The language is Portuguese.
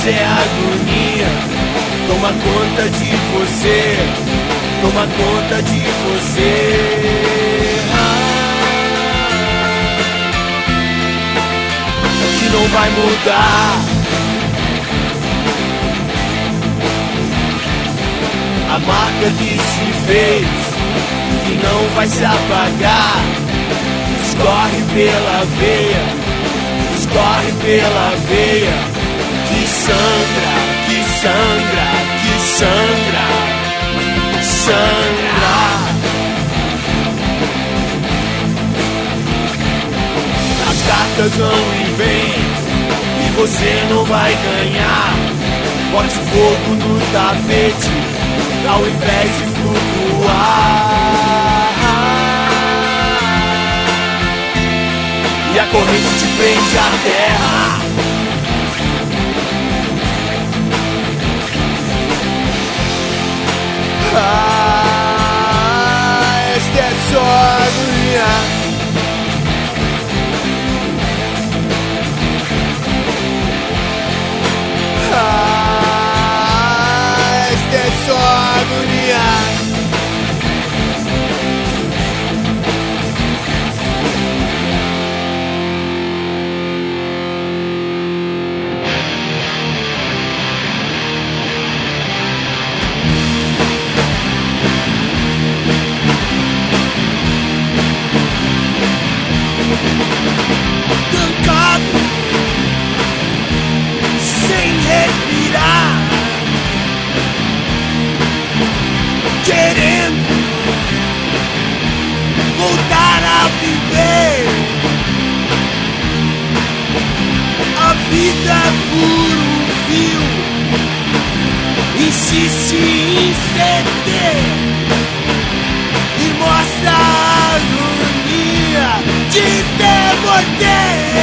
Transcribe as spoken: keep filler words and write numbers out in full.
Essa é a agonia. Toma conta de você, toma conta de você. Ah, que não vai mudar. A marca que se fez, que não vai se apagar. Escorre pela veia, escorre pela veia. Que sangra, que sangra, que sangra, sangra. As cartas vão e vêm, e você não vai ganhar. Bote fogo no tapete, ao invés de flutuar. E a corrente te prende à terra. Ah, esta é só a agonia. Ah, esta é só a agonia. Trancado, sem respirar, querendo voltar a viver. A vida por um fio insiste em ceder e mostra a agonia de ser morder.